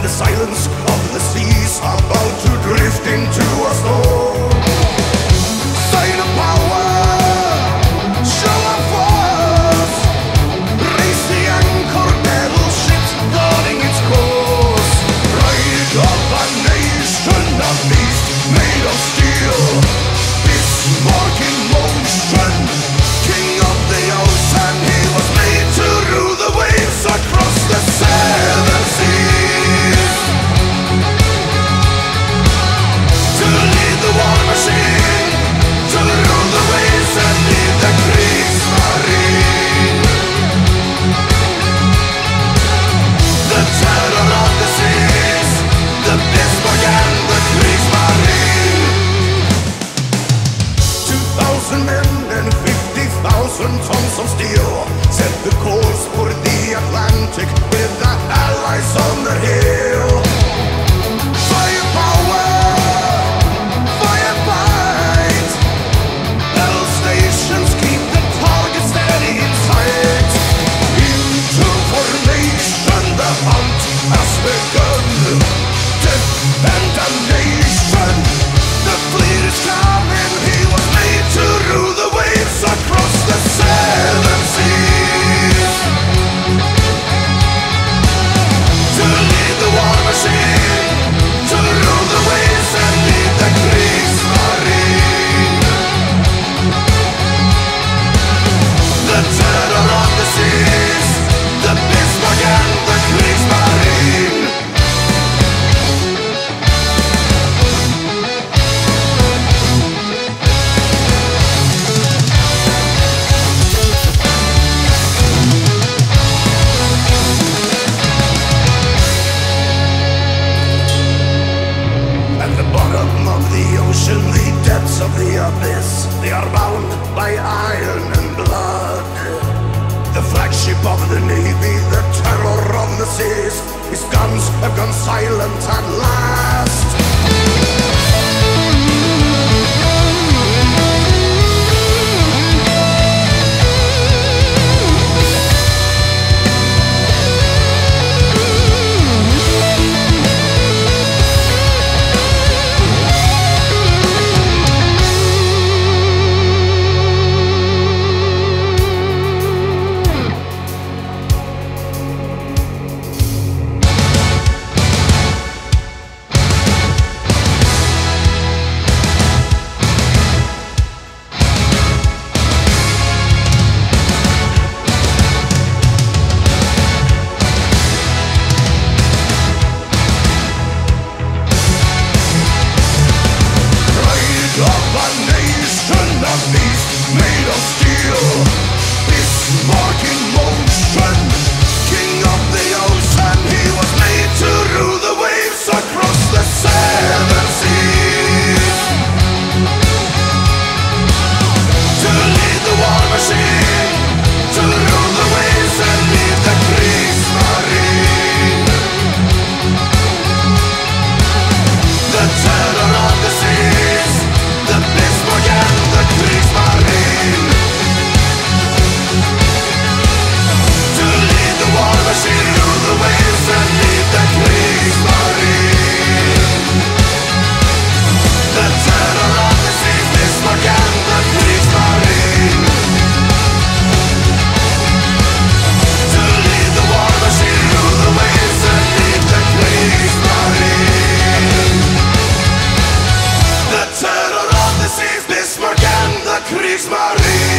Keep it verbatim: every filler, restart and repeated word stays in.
the silence of the seas, about to drift into a storm. Sign of power, show of force, raise the anchor, battleships guarding its course. Pride of a nation, a beast made of steel, Bismarck in motion, king of the ocean. He was made to rule the waves across the seven seas, to lead the war machine, to rule the waves and lead the Kriegsmarine. The terror of the seas, the Bismarck and the Kriegsmarine. Two thousand men and fifty thousand tons of steel set the course for the Atlantic with the Allies on the hill. Firepower, firefight, battle stations keep the target steady in sight. Into formation the hunt has begun. Death and damnation, the fleet is coming. He was made to rule the waves across the seven seas, to lead the war machine, to rule the waves and lead the Kriegsmarine. The terror of the seas, the Bismarck and the Kriegsmarine. At the bottom of the ocean, the depths of the abyss, they are bound by iron and blood. The flagship of the Navy, the terror of the seas, his guns have gone silent at last. Made of steel, Bismarck in motion, king of the ocean. He was made to rule the waves across the seven seas, to lead the war machine, to rule the waves and lead the Kriegsmarine. The terror of the seas, the Bismarck and the Kriegsmarine. To lead the war machine, rule the waves and lead the Kriegsmarine. The terror of the seas, Bismarck and the Kriegsmarine. To lead the war machine, rule the waves and lead the Kriegsmarine. The terror of the seas, Bismarck and the Kriegsmarine.